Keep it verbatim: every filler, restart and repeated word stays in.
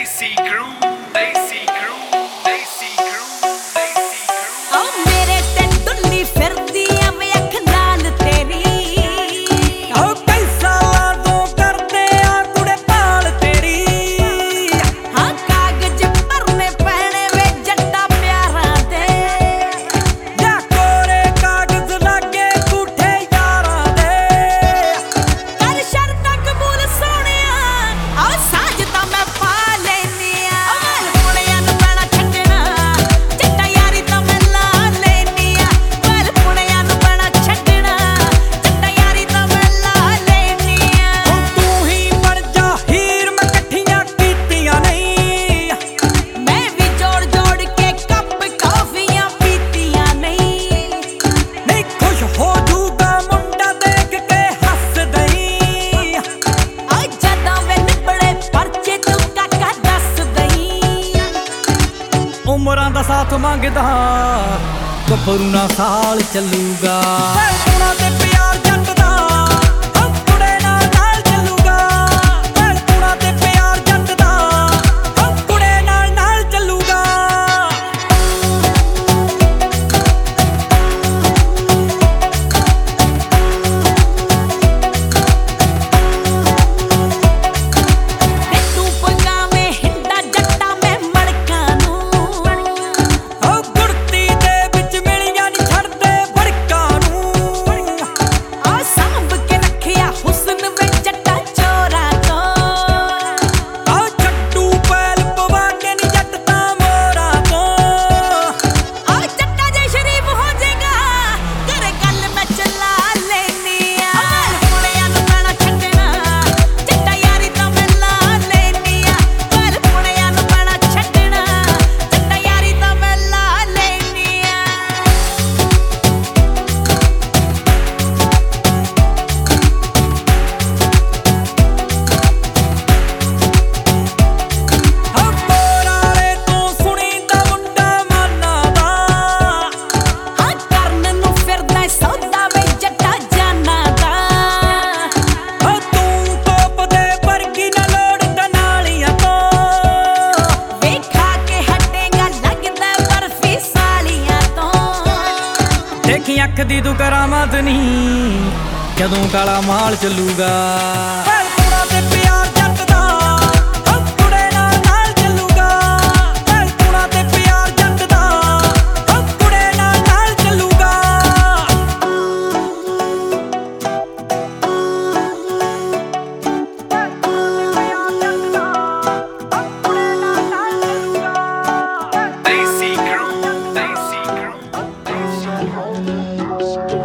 Desi crew, Desi crew, Desi crew, Desi crew. Oh mere te dulli ਫਿਰਦੀ ਆ ਵੇ ਅੱਖ ਨਾਲ ਤੇਰੀ oh ਕਈ ਸਾਲਾਂ ਤੋਂ ਕਰਦੇ ਆ ਕੁੜੇ ਪਾਲ ਤੇਰੀ ਹਾਂ ਕਾਗਜ਼ ਭਰਨੇ ਪੈਣੇ ਵੇ ਜੱਟਾ ਪਿਆਰਾਂ ਦੇ ਜਾਂ ਕੋਰੇ ਕਾਗਜ਼ ਲਾਗੇ ਝੂਠੇ ਯਾਰਾਂ ਦੇ ਕਰ ਸ਼ਰਤਾਂ ਕਬੂਲ ਸੋਹਣਿਆ ਆ ਸਾਜ ਤਾਂ ਮੈਂ ਪਾ ਲੈਨੀ ਆ ਪੁਣਿਆਂ ਨੂੰ ਪੈਣਾ ਛੱਡਣਾ ਜੱਟਾ ਯਾਰੀ ਤਾਂ ਮੈਂ ਲਾ ਲੈਨੀ ਆ ਪਰ ਪੁਣਿਆਂ ਨੂੰ ਪੈਣਾ ਛੱਡਣਾ ਜੱਟਾ ਯਾਰੀ ਤਾਂ ਮੈਂ ਲਾ ਲੈਨੀ ਆ ਹੁਣ ਤੂੰ ਹੀ ਬਣ ਜਾ ਹੀਰ ਮੈਂ ਇਕੱਠੀਆਂ ਕੀਤੀਆਂ ਨਹੀਂ ਮੈਂ ਵੀ ਜੋੜ ਜੋੜ ਕੇ ਕੱਪ ਕਾਫੀਆਂ ਪੀਤੀਆਂ ਨਹੀਂ ਨਹੀਂ ਖੁਸ਼ ਹੋ ਜੂਗਾ ਮੁੰਡਾ ਦੇਖ ਕੇ ਹੱਸ ਦਈ ਆ ਜਦੋਂ ਵੇ ਨਿਬੜੇ ਪਰਚੇ ਤੂੰ ਕਾਕਾ ਦੱਸ ਦਈ ਉਮਰਾਂ ਦਾ ਸਾਥ ਮੰਗਦਾ ਗੱਭਰੂ ਨਾ ਸਾਲ ਚੱਲੂਗਾ ਕੁੜਾਂ ਤੇ ਪਿਆਰ ਜੱਟ ਦਾ ਓ ਕੁੜੇ ਨਾਲ ਨਾਲ ਚੱਲੂਗਾ ਕੁੜਾਂ ਤੇ ਪਿਆਰ ਜੱਟ ਦਾ ਓ ਕੁੜੇ ਨਾਲ ਨਾਲ ਚੱਲੂਗਾ ਵੇ ਤੂੰ ਪਗਾਵੇਂ ਹਿੰਦਾ ਜੱਟਾ ਮੈਂ ਮੜਕਾਂ ਨੂੰ ਓ ਗੁੜਤੀ ਦੇ ਵਿੱਚ ਮਿਲੀਆਂ ਨਹੀਂ ਛੱਡਦੇ ਫੜਕਾਂ ਨੂੰ ਆ ਸਾਂਭ ਕੇ ਰੱਖਿਆ ਹੁਸਨ ਵੇ ਜੱਟਾ ਚੋਰਾਂ ਤੋਂ ਆ ਛੱਡੂ ਪੈਲ ਪਵਾ ਕੇ ਨਹੀਂ ਜੱਟ ਤਾਂ ਮੋਰਾਂ ਤੋਂ ਆ ਜੱਟਾ ਜੇ ਸ਼ਰੀਫ ਹੋ ਜਾਏਗਾ ਘਰੇ ਗੱਲ ਮੈਂ ਚਲਾ ਲੈਨੀ ਆ ਪੁਣਿਆਂ ਨੂੰ ਪੈਣਾ ਛੱਡਣਾ ਜੱਟਾ ਯਾਰੀ ਤਾਂ ਮੈਂ ਲਾ ਲੈਨੀ ਆ ਪਰ ਪੁਣਿਆਂ ਨੂੰ ਪੈਣਾ ਛੱਡਣਾ ਜੱਟਾ ਯਾਰੀ ਤਾਂ ਮੈਂ ਲਾ ਲੈਨੀ ਆ ਓ ਮੋਰਾਲੇ ਤੋਂ ਸੁਣੀਂਦਾ ਮੁੰਡਾ ਮਾਨਾ ਦਾ ਹਾਂ ਕਰਨ ਨੂੰ ਫਿਰਦਾ ਸੌਦਾ ਵੇ ਜੱਟਾ ਜਾਨਾ ਦਾ ਓ ਤੂੰ ਤੋਪ ਦੇ ਵਰਗੀ ਨਾ ਲੋੜ ਦਨਾਲੀਆਂ ਤੋਂ ਵੇਖਾ ਕੇ ਹਟੇਗਾ ਲੱਗਦਾ ਬਰਫੀ ਸਾਲੀਆਂ ਤੋਂ ਦੇਖੀ ਅੱਖ ਦੀ ਤੂੰ ਕਰਾਮਾਤ ਨਹੀਂ ਜਦੋਂ ਕਾਲਾ ਮਾਲ ਚੱਲੂਗਾ Desi crew, Desi crew, Desi crew.